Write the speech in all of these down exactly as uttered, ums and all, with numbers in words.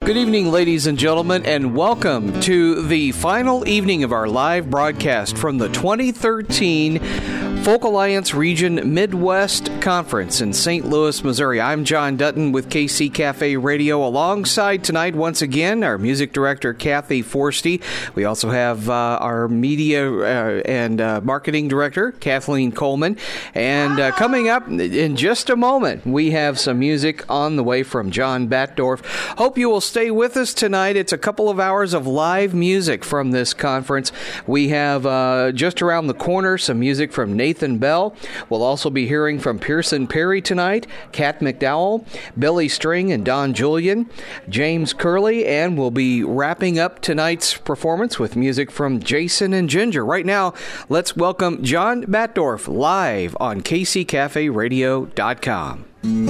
Good evening, ladies and gentlemen, and welcome to the final evening of our live broadcast from the twenty thirteen Folk Alliance Region Midwest Conference in Saint Louis, Missouri. I'm John Dutton with K C Cafe Radio. Alongside tonight, once again, our music director, Kathy Forsty. We also have uh, our media uh, and uh, marketing director, Kathleen Coleman. And uh, coming up in just a moment, we have some music on the way from John Batdorf. Hope you will stay with us tonight. It's a couple of hours of live music from this conference. We have uh, just around the corner some music from Nathan Bell. We'll also be hearing from Pearson Perry tonight, Kat McDowell, Billy String and Don Julian, James Curley, and we'll be wrapping up tonight's performance with music from Jason and Ginger. Right now, let's welcome John Batdorf live on K C Cafe Radio dot com.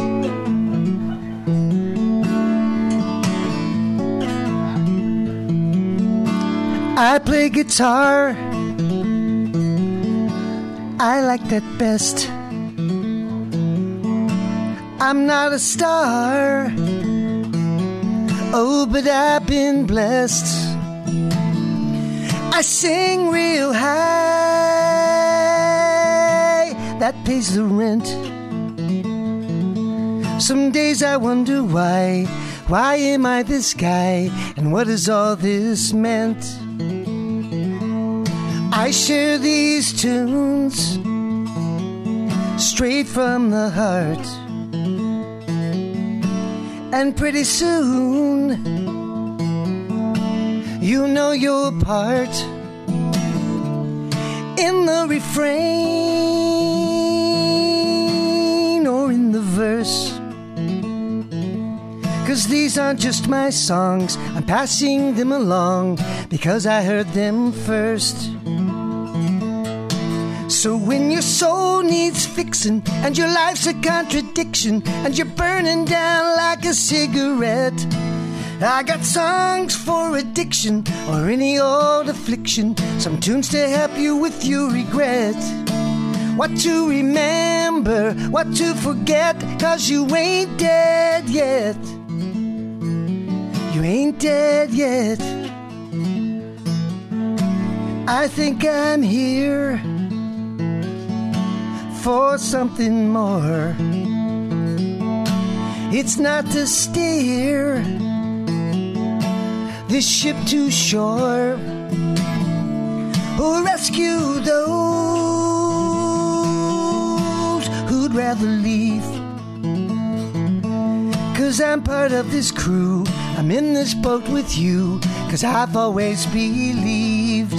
I play guitar, I like that best. I'm not a star, oh, but I've been blessed. I sing real high, that pays the rent. Some days I wonder why, why am I this guy, and what has all this meant? I share these tunes straight from the heart, and pretty soon you know your part in the refrain or in the verse. 'Cause these aren't just my songs, I'm passing them along because I heard them first. So when your soul needs fixing and your life's a contradiction and you're burning down like a cigarette, I got songs for addiction or any old affliction, some tunes to help you with your regret. What to remember, what to forget, 'cause you ain't dead yet. You ain't dead yet. I think I'm here for something more. It's not to steer this ship to shore or rescue those who'd rather leave. 'Cause I'm part of this crew, I'm in this boat with you, 'cause I've always believed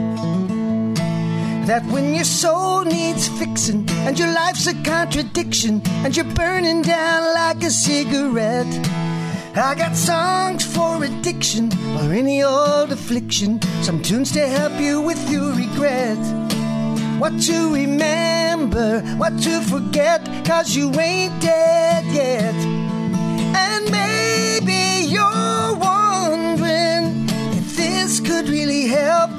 that when your soul needs fixing and your life's a contradiction and you're burning down like a cigarette, I got songs for addiction or any old affliction, some tunes to help you with your regret. What to remember, what to forget, 'cause you ain't dead yet. And maybe you're wondering if this could really help.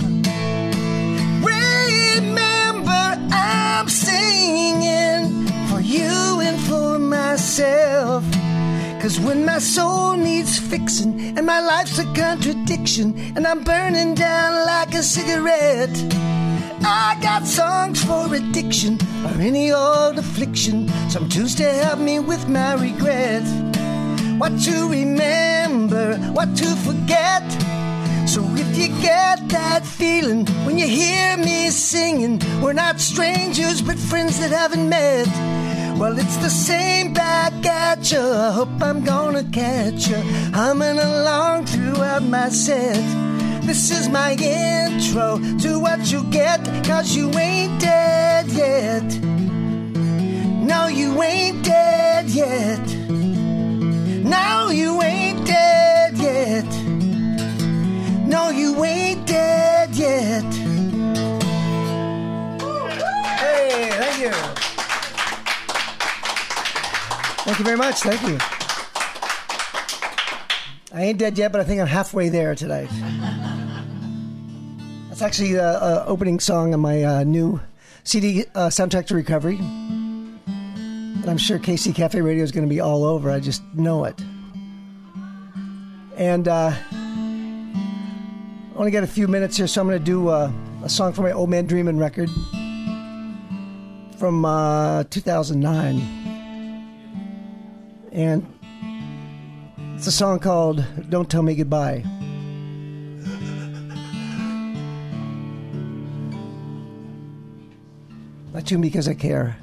I'm singing for you and for myself. 'Cause when my soul needs fixing and my life's a contradiction and I'm burning down like a cigarette, I got songs for addiction or any old affliction, some tunes to help me with my regret. What to remember, what to forget. So if you get that feeling when you hear me singing, we're not strangers but friends that haven't met. Well, it's the same back at you. I hope I'm gonna catch you humming along throughout my set. This is my intro to what you get, 'cause you ain't dead yet. No, you ain't dead yet. No, you ain't dead yet. No, you ain't dead yet. Hey, thank you. Thank you very much. Thank you. I ain't dead yet, but I think I'm halfway there tonight. That's actually the uh, opening song on my uh, new C D, uh, Soundtrack to Recovery. And I'm sure K C Cafe Radio is going to be all over. I just know it. And uh, only got a few minutes here, so I'm going to do uh, a song from my Old Man Dreamin' record from uh, two thousand nine. And it's a song called Don't Tell Me Goodbye. I tune because I care.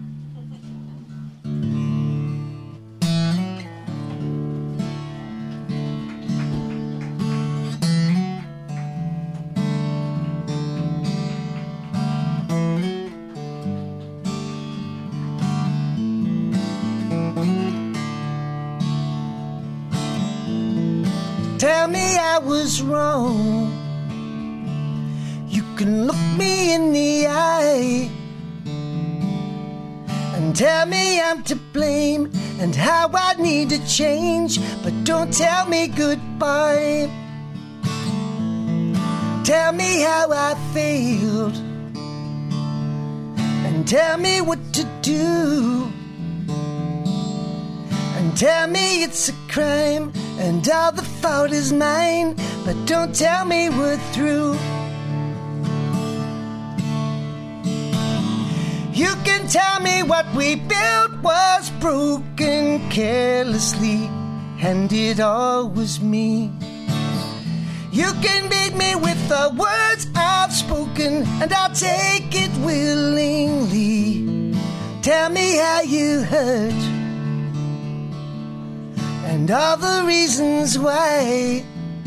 Tell me I was wrong. You can look me in the eye and tell me I'm to blame and how I need to change, but don't tell me goodbye. Tell me how I failed and tell me what to do, and tell me it's a crime and all the fault is mine, but don't tell me we're through. You can tell me what we built was broken carelessly, and it all was me. You can beat me with the words I've spoken, and I'll take it willingly. Tell me how you hurt and all the reasons why.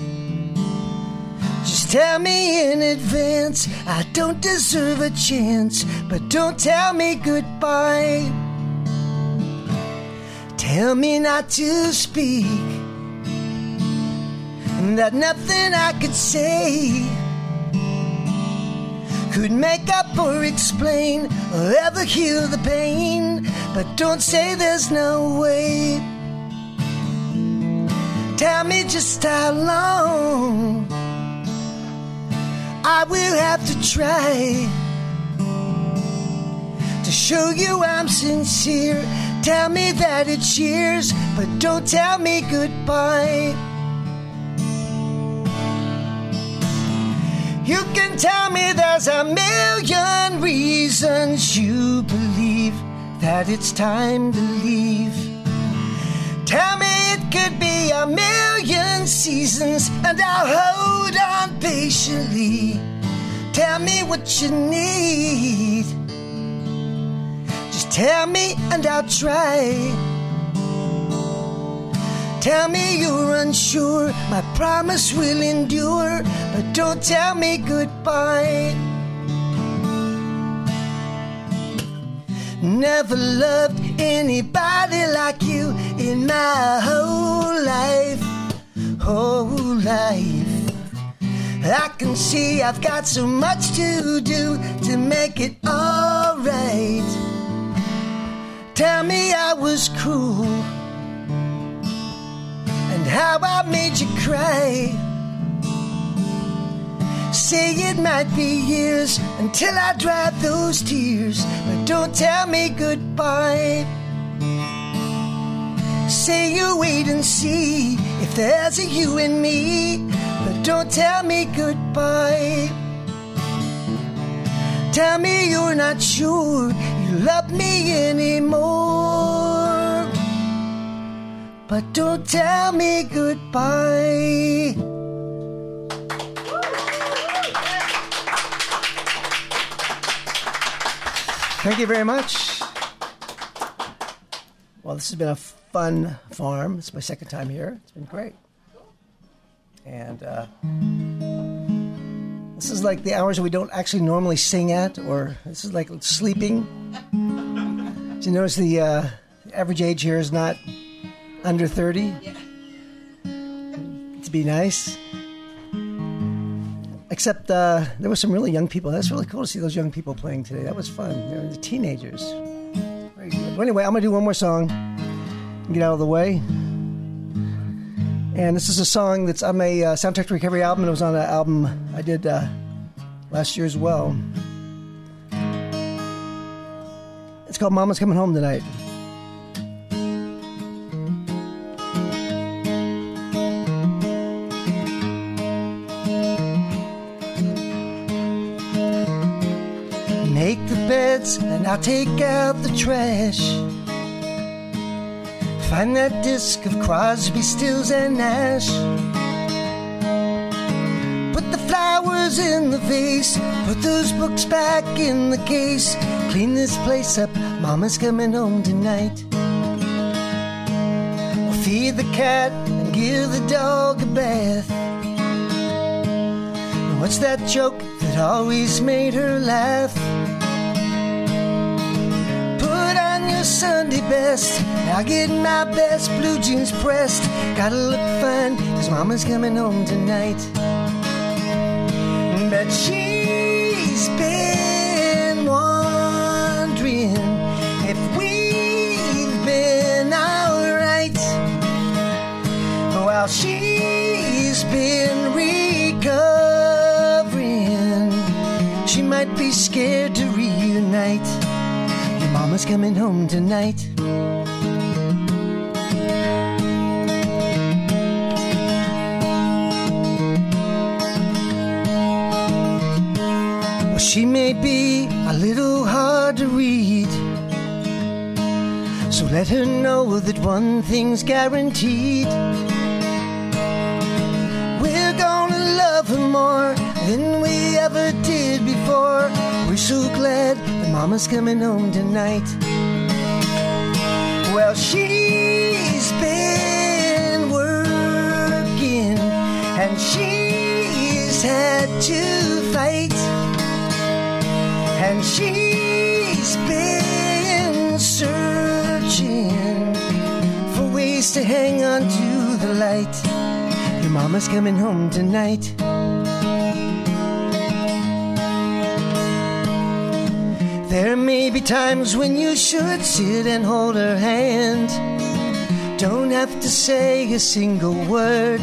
Just tell me in advance, I don't deserve a chance, but don't tell me goodbye. Tell me not to speak, and that nothing I could say could make up or explain or ever heal the pain, but don't say there's no way. Tell me just how long I will have to try to show you I'm sincere. Tell me that it's years, but don't tell me goodbye. You can tell me there's a million reasons you believe that it's time to leave. Tell me it could be a million seasons, and I'll hold on patiently. Tell me what you need. Just tell me and I'll try. Tell me you're unsure, my promise will endure, but don't tell me goodbye. Never loved anybody like you in my whole life, whole life. I can see I've got so much to do to make it all right. Tell me I was cruel and how I made you cry. Say it might be years until I dry those tears, but don't tell me goodbye. Say you wait and see if there's a you in me, but don't tell me goodbye. Tell me you're not sure you love me anymore, but don't tell me goodbye. Thank you very much. Well, this has been a fun farm. It's my second time here. It's been great. And uh, this is like the hours that we don't actually normally sing at, or this is like sleeping. Did you notice the uh, average age here is not under thirty? To be nice. Except uh, there were some really young people. That's really cool to see those young people playing today. That was fun. They were the teenagers. Very good. Well, anyway, I'm going to do one more song and get out of the way. And this is a song that's on my uh, Soundtrack to Recovery album. It was on an album I did uh, last year as well. It's called Mama's Coming Home Tonight. I'll take out the trash. Find that disc of Crosby, Stills, and Nash. Put the flowers in the vase. Put those books back in the case. Clean this place up, Mama's coming home tonight. We'll feed the cat and give the dog a bath. And what's that joke that always made her laugh? Sunday best, I'll get my best blue jeans pressed. Gotta look fine, cause Mama's coming home tonight. But she's been wondering if we've been alright while she's been recovering. She might be scared to reunite. Mama's coming home tonight. Well, she may be a little hard to read, so let her know that one thing's guaranteed. We're gonna love her more than we ever did before. We're so glad that Mama's coming home tonight. Well, she's been working and she's had to fight, and she's been searching for ways to hang on to the light. Your Mama's coming home tonight. There may be times when you should sit and hold her hand. Don't have to say a single word.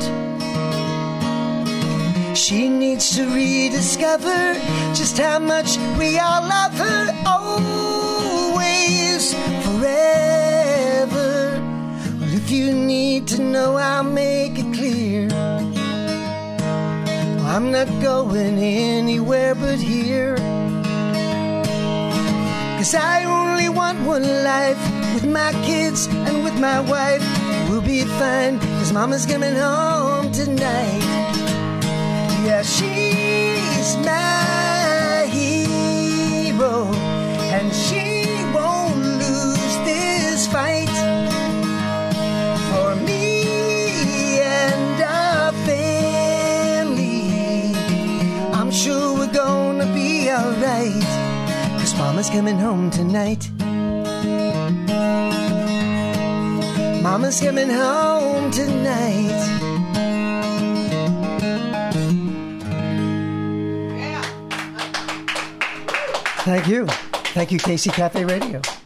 She needs to rediscover just how much we all love her. Always, forever. Well, if you need to know, I'll make it clear. I'm not going anywhere but here. Cause I only want one life with my kids and with my wife. We'll be fine, cause Mama's coming home tonight. Yeah, she's my hero, and she won't lose this fight. For me and our family, I'm sure we're gonna be alright. Mama's coming home tonight. Mama's coming home tonight. Thank you. Thank you, K C Cafe Radio.